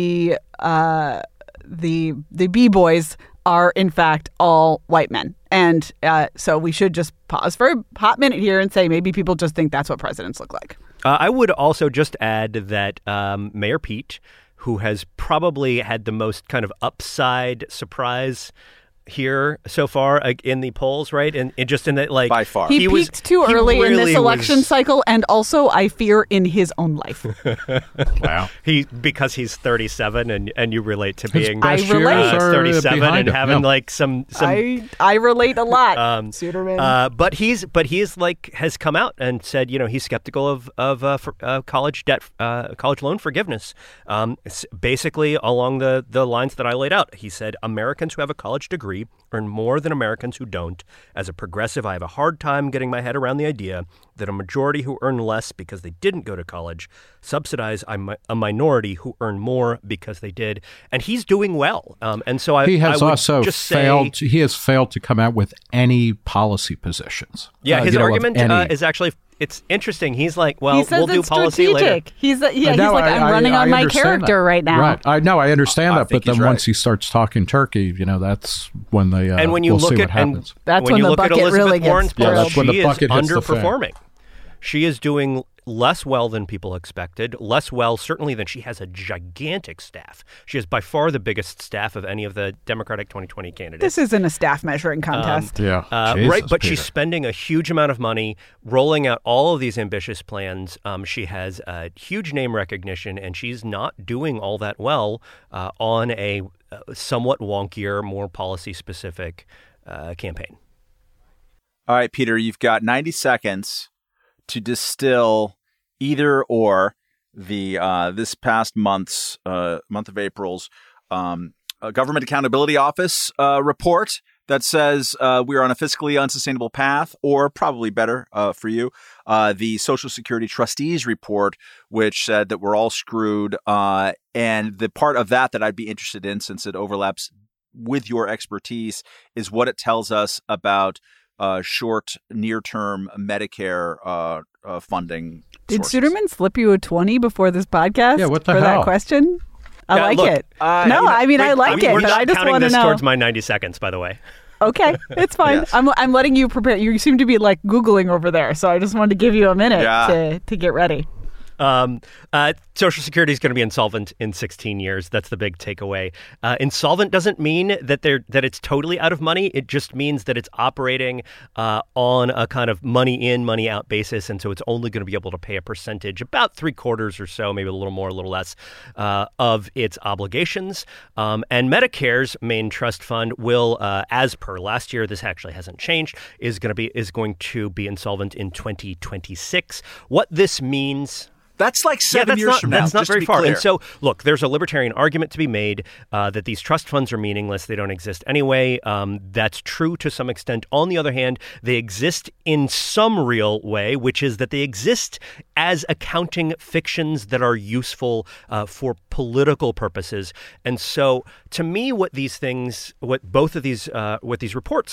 B boys are in fact all white men, and so we should just pause for a hot minute here and say maybe people just think that's what presidents look like. I would also just add that Mayor Pete, who has probably had the most kind of upside surprise here so far in the polls, right? And just in that, by far, he peaked too early in this election cycle, and also I fear in his own life. Wow, because he's 37, and you relate to being I relate 37 and having some. I relate a lot, Suderman. But he's has come out and said he's skeptical of college debt, college loan forgiveness. Basically along the lines that I laid out. He said Americans who have a college degree earn more than Americans who don't. As a progressive, I have a hard time getting my head around the idea that a majority who earn less because they didn't go to college subsidize a minority who earn more because they did. And he's doing well. And so he has also failed. He has failed to come out with any policy positions. Yeah, his argument is actually. It's interesting. He's like, well, we'll do policy later. He's like, I'm running on my character right now. Right. I understand that. But then once he starts talking turkey, that's when they and when you we'll look see at what happens. That's when the bucket really gets filled. That's when the bucket hits underperforming. She is doing less well than people expected, less well certainly than she has a gigantic staff. She has by far the biggest staff of any of the Democratic 2020 candidates. This isn't a staff measuring contest. Right, but Peter. She's spending a huge amount of money rolling out all of these ambitious plans. She has huge name recognition, and she's not doing all that well on a somewhat wonkier, more policy-specific campaign. All right, Peter, you've got 90 seconds to distill either or the this past month of April's Government Accountability Office report that says we are on a fiscally unsustainable path, or probably better for you, the Social Security Trustees report, which said that we're all screwed. And the part of that I'd be interested in, since it overlaps with your expertise, is what it tells us about short, near-term Medicare funding. Did Suderman slip you a 20 before this podcast? Yeah, what the for hell? that question? I like it. I like it, but I just want to know. Towards my 90 seconds, by the way. Okay, it's fine. Yes. I'm letting you prepare. You seem to be Googling over there, so I just wanted to give you a minute to get ready. Social Security is going to be insolvent in 16 years. That's the big takeaway. Insolvent doesn't mean that it's totally out of money. It just means that it's operating on a kind of money in, money out basis, and so it's only going to be able to pay a percentage, about 3/4 or so, maybe a little more, a little less, of its obligations. And Medicare's main trust fund will, as per last year, this actually hasn't changed, is going to be insolvent in 2026. What this means. That's like 7 years from now. That's not very far. Clear. And so, look, there's a libertarian argument to be made that these trust funds are meaningless. They don't exist anyway. That's true to some extent. On the other hand, they exist in some real way, which is that they exist as accounting fictions that are useful for political purposes. And so, to me, what these reports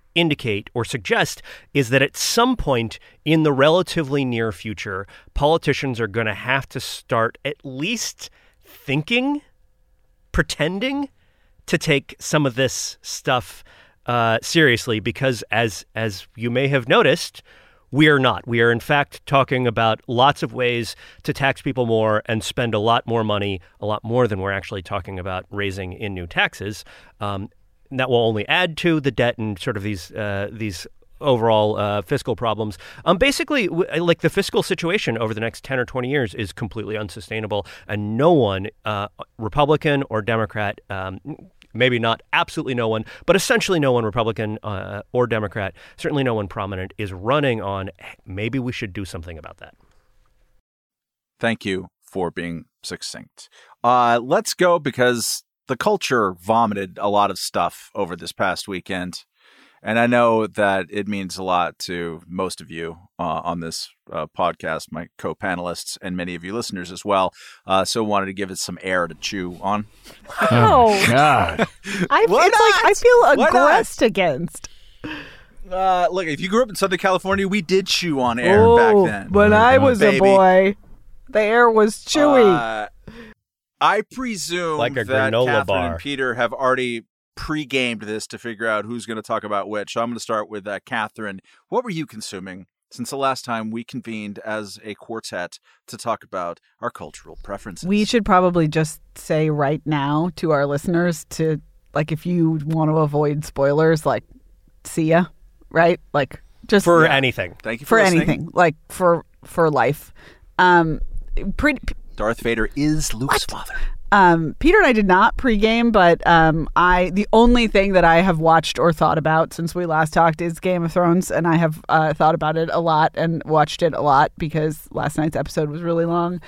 indicate or suggest is that at some point in the relatively near future, politicians are going to have to start at least thinking, pretending to take some of this stuff seriously, because as you may have noticed, we are not. We are, in fact, talking about lots of ways to tax people more and spend a lot more money, a lot more than we're actually talking about raising in new taxes. That will only add to the debt and sort of these overall fiscal problems. Basically, like the fiscal situation over the next 10 or 20 years is completely unsustainable, and no one, Republican or Democrat, maybe not absolutely no one, but essentially no one, Republican or Democrat, certainly no one prominent, is running on, maybe we should do something about that. Thank you for being succinct. Let's go, because the culture vomited a lot of stuff over this past weekend. And I know that it means a lot to most of you on this podcast, my co-panelists, and many of you listeners as well. So wanted to give it some air to chew on. Oh, God. I feel aggressed against. Look, if you grew up in Southern California, we did chew on air back then. When I was a boy, the air was chewy. I presume like a that granola Catherine bar. and Peter have already pre-gamed this to figure out who's going to talk about which. So I'm going to start with Catherine. What were you consuming since the last time we convened as a quartet to talk about our cultural preferences? We should probably just say right now to our listeners to, like, if you want to avoid spoilers, like, see ya, right? Like, just for anything. Thank you for listening. anything, like for life. Darth Vader is Luke's father. Peter and I did not pregame, but the only thing that I have watched or thought about since we last talked is Game of Thrones, and I have thought about it a lot and watched it a lot because last night's episode was really long.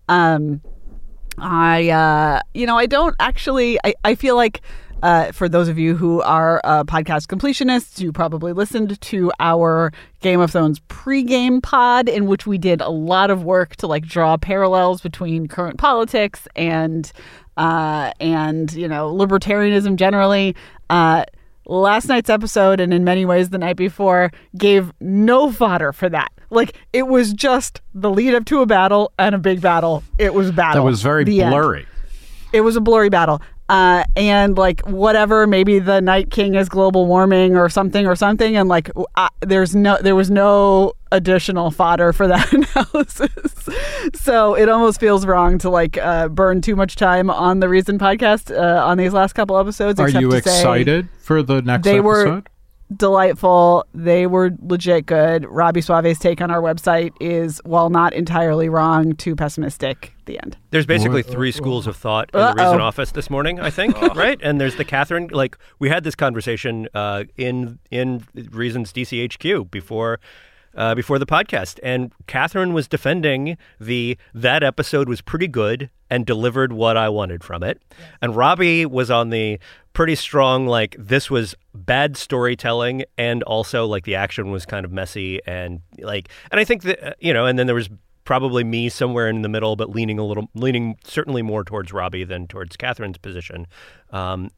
I don't actually. I feel like. For those of you who are podcast completionists, you probably listened to our Game of Thrones pregame pod, in which we did a lot of work to draw parallels between current politics and libertarianism generally. Last night's episode, and in many ways the night before, gave no fodder for that. It was just the lead up to a battle and a big battle. It was battle. That was very blurry. End. It was a blurry battle. And whatever, maybe the Night King is global warming or something, and there was no additional fodder for that analysis. So it almost feels wrong to burn too much time on the Reason podcast on these last couple episodes. Are you excited for the next episode? Were delightful. They were legit good. Robbie Suave's take on our website is, while not entirely wrong, too pessimistic. The end. There's basically three schools of thought in the Reason office this morning, I think, right? And there's the Catherine. We had this conversation in Reason's DCHQ before the podcast, and Catherine was defending that episode was pretty good and delivered what I wanted from it, and Robbie was on the pretty strong this was bad storytelling, and also the action was kind of messy, and I think that and then there was probably me somewhere in the middle, but leaning certainly more towards Robbie than towards Catherine's position, so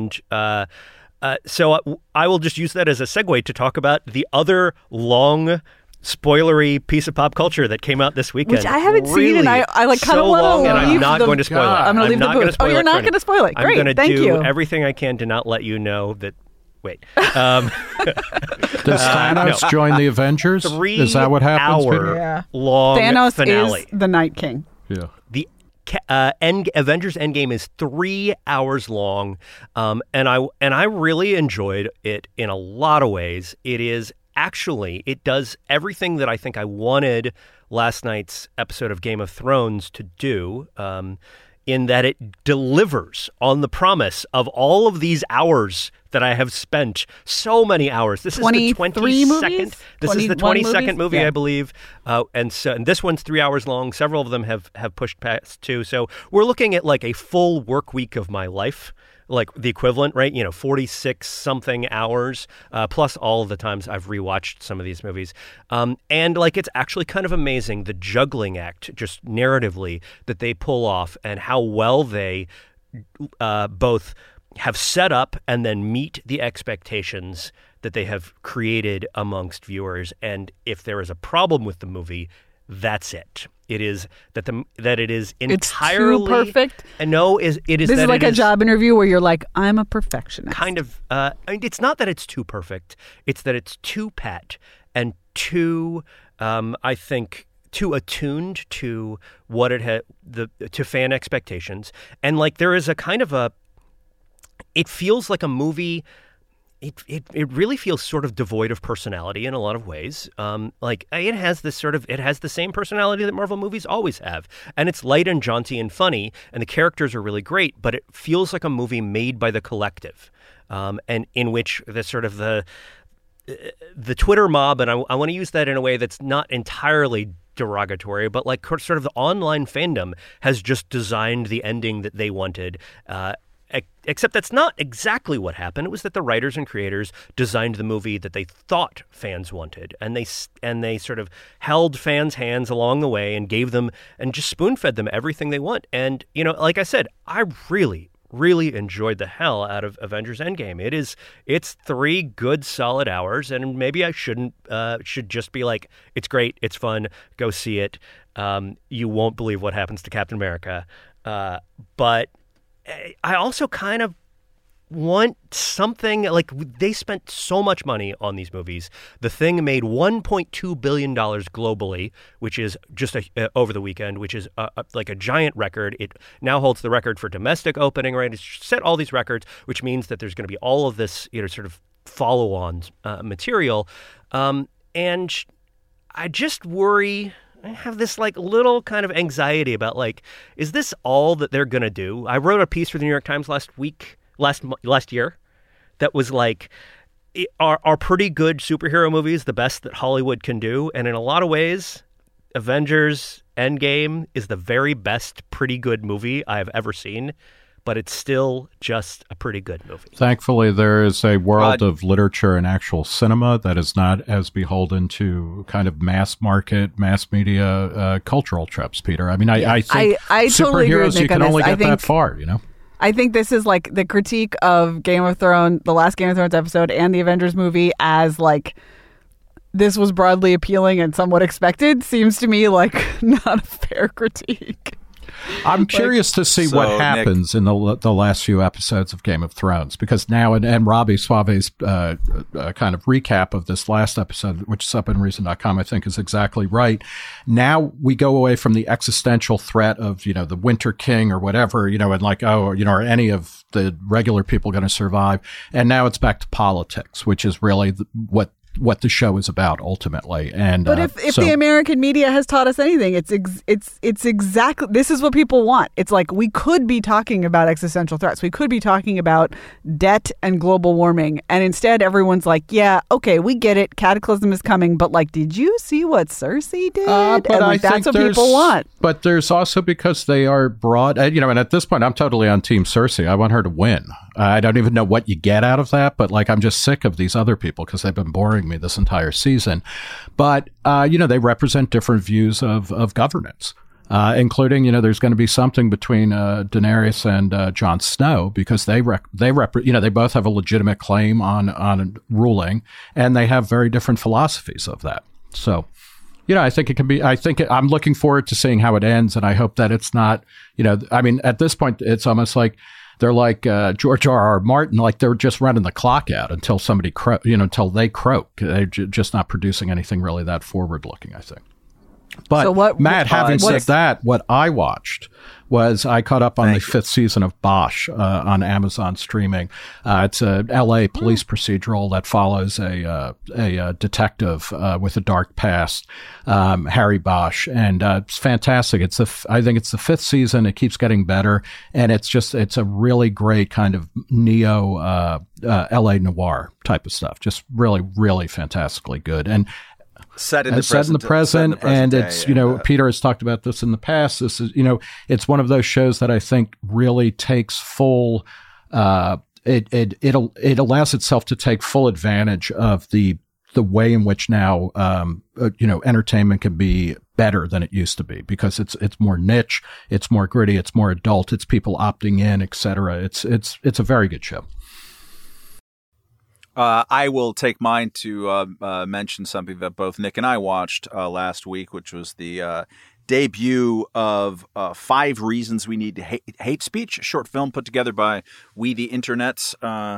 I will just use that as a segue to talk about the other long, spoilery piece of pop culture that came out this weekend. Which I haven't seen, and I kind of want to leave. And I'm not going to spoil it. I'm going to leave the booth. Oh, you're not going to spoil it. Great, I'm going to do you. everything I can to not let you know that. Wait. Does Thanos join the Avengers? Is that what happens? Long Thanos finale. Is the Night King. Yeah. The Avengers Endgame is 3 hours long, and I really enjoyed it in a lot of ways. It does everything that I think I wanted last night's episode of Game of Thrones to do, in that it delivers on the promise of all of these hours that I have spent. So many hours. This is the 22nd. This is the 22nd movie, yeah. I believe. And this one's 3 hours long. Several of them have pushed past 2. So we're looking at a full work week of my life. The equivalent, right? 46 something hours, plus all of the times I've rewatched some of these movies. And it's actually kind of amazing, the juggling act, just narratively, that they pull off, and how well they both have set up and then meet the expectations that they have created amongst viewers. And if there is a problem with the movie, that's it. It is that it is entirely it's too perfect. And no, it is. This is like a job interview where you're like, I'm a perfectionist. Kind of. It's not that it's too perfect. It's that it's too pet and too, I think, too attuned to what it had to fan expectations. And like there is a kind of a. It feels like a movie. It really feels sort of devoid of personality in a lot of ways. Like it has the same personality that Marvel movies always have, and it's light and jaunty and funny, and the characters are really great. But it feels like a movie made by the collective, and in which the Twitter mob, and I want to use that in a way that's not entirely derogatory, but like sort of the online fandom has just designed the ending that they wanted. Except that's not exactly what happened. It was that the writers and creators designed the movie that they thought fans wanted, and they sort of held fans' hands along the way and gave them and just spoon-fed them everything they want. And like I said, I really, really enjoyed the hell out of Avengers Endgame. It's 3 good solid hours, and maybe I should just be like, it's great, it's fun, go see it. You won't believe what happens to Captain America, but I also kind of want something like they spent so much money on these movies. The Thing made $1.2 billion globally, which is just over the weekend, which is like a giant record. It now holds the record for domestic opening, right? It's set all these records, which means that there's going to be all of this, sort of follow-on material. And I just worry. I have this like little kind of anxiety about like, is this all that they're going to do? I wrote a piece for the New York Times last year that was like, are pretty good superhero movies the best that Hollywood can do? And in a lot of ways, Avengers Endgame is the very best pretty good movie I have ever seen. But it's still just a pretty good movie. Thankfully, there is a world of literature and actual cinema that is not as beholden to kind of mass market, mass media cultural trips, Peter. I mean, I think I totally agree with superheroes, Nick you can on only this. get that far, I think this is like the critique of Game of Thrones, the last Game of Thrones episode, and the Avengers movie as like this was broadly appealing and somewhat expected seems to me like not a fair critique. I'm curious to see what happens in the last few episodes of Game of Thrones, because now, and Robbie Suave's kind of recap of this last episode, which is up on Reason.com, I think is exactly right. Now we go away from the existential threat of, the Winter King or whatever, and like, are any of the regular people going to survive? And now it's back to politics, which is really what the show is about ultimately. And but if the American media has taught us anything, it's exactly, this is what people want. It's like, we could be talking about existential threats, we could be talking about debt and global warming, and instead everyone's like, yeah, okay, we get it, cataclysm is coming, but like, did you see what Cersei did? But and like, that's what people want. But there's also, because they are broad, and at this point I'm totally on team Cersei. I want her to win. I don't even know what you get out of that, but like, I'm just sick of these other people because they've been boring me this entire season. But, they represent different views of governance, including, there's going to be something between Daenerys and Jon Snow, because they both have a legitimate claim on ruling, and they have very different philosophies of that. So, I think it can be, I'm looking forward to seeing how it ends, and I hope that it's not, at this point, it's almost like, they're like George R.R. Martin, like they're just running the clock out until somebody, until they croak. They're just not producing anything really that forward-looking, I think. But so Matt, having said that, what I watched was I caught up on the 5th season of Bosch on Amazon streaming. It's a L.A. police procedural that follows a detective with a dark past, Harry Bosch, and it's fantastic. I think it's the 5th season. It keeps getting better, and it's a really great kind of neo L.A. noir type of stuff. Just really, really fantastically good. And set in the present, and it's Peter has talked about this in the past. This is it's one of those shows that I think really takes full. It allows itself to take full advantage of the way in which now entertainment can be better than it used to be because it's more niche, it's more gritty, it's more adult, it's people opting in, etc. It's a very good show. I will take mine to mention something that both Nick and I watched last week, which was the debut of 5 Reasons We Need Hate Speech, a short film put together by We the Internet's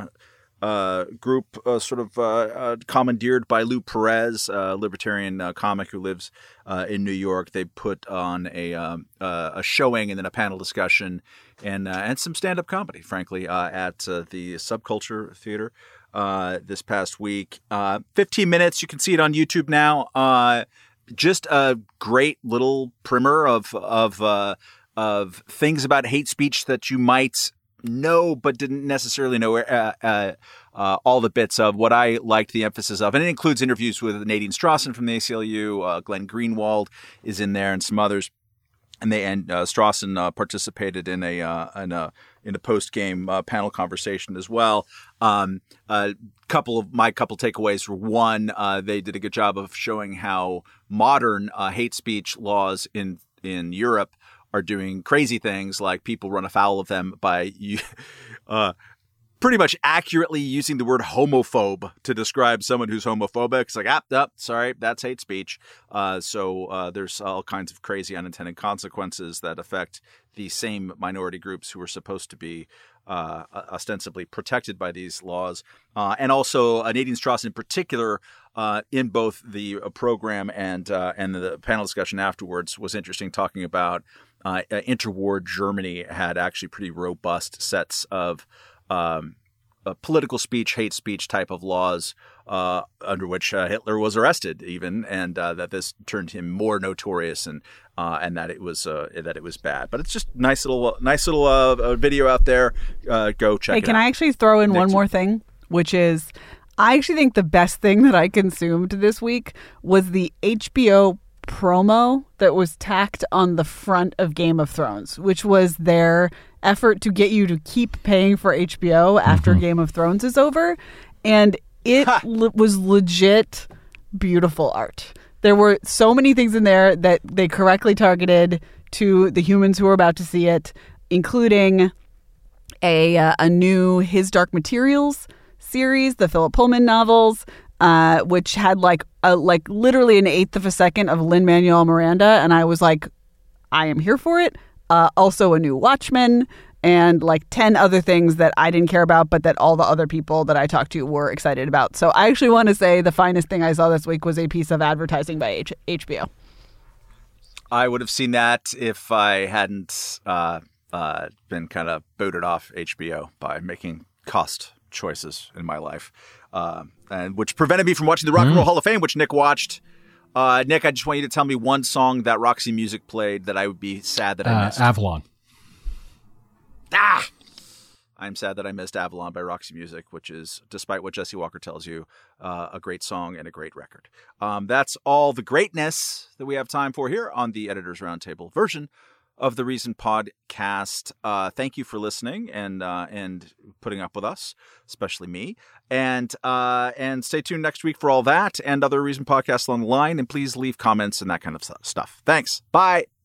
group, commandeered by Lou Perez, a libertarian comic who lives in New York. They put on a showing and then a panel discussion and some stand-up comedy, frankly, at the Subculture Theater this past week. 15 minutes. You can see it on YouTube now. Just a great little primer of things about hate speech that you might know but didn't necessarily know all the bits of. What I liked the emphasis of, and it includes interviews with Nadine Strawson from the ACLU, Glenn Greenwald is in there, and some others. And Strawson participated in a post-game panel conversation as well. Couple takeaways were, one, they did a good job of showing how modern hate speech laws in Europe are doing crazy things, like people run afoul of them by pretty much accurately using the word homophobe to describe someone who's homophobic. It's like, sorry, that's hate speech. So there's all kinds of crazy unintended consequences that affect the same minority groups who are supposed to be ostensibly protected by these laws. And also Nadine Strawson in particular, in both the program and the panel discussion afterwards, was interesting, talking about interwar Germany had actually pretty robust sets of political speech, hate speech type of laws under which Hitler was arrested, even, and that this turned him more notorious, and that it was bad. But it's just nice little video out there. Go check it out. Hey, can I actually throw in one more thing, which is, I actually think the best thing that I consumed this week was the HBO promo that was tacked on the front of Game of Thrones, which was their effort to get you to keep paying for HBO after Game of Thrones is over. And it was legit beautiful art. There were so many things in there that they correctly targeted to the humans who were about to see it, including a new His Dark Materials series, the Philip Pullman novels, which had like literally an eighth of a second of Lin-Manuel Miranda, and I was like, I am here for it. Also a new Watchmen, and like 10 other things that I didn't care about, but that all the other people that I talked to were excited about. So I actually want to say the finest thing I saw this week was a piece of advertising by HBO. I would have seen that if I hadn't been kind of booted off HBO by making cost choices in my life, and which prevented me from watching the Rock and Roll Hall of Fame, which Nick watched. Nick, I just want you to tell me one song that Roxy Music played that I would be sad that I missed. Avalon. I'm sad that I missed Avalon by Roxy Music, which is, despite what Jesse Walker tells you, a great song and a great record. That's all the greatness that we have time for here on the Editor's Roundtable version of the Reason podcast. Thank you for listening and putting up with us, especially me. And stay tuned next week for all that and other Reason podcasts along the line. And please leave comments and that kind of stuff. Thanks. Bye.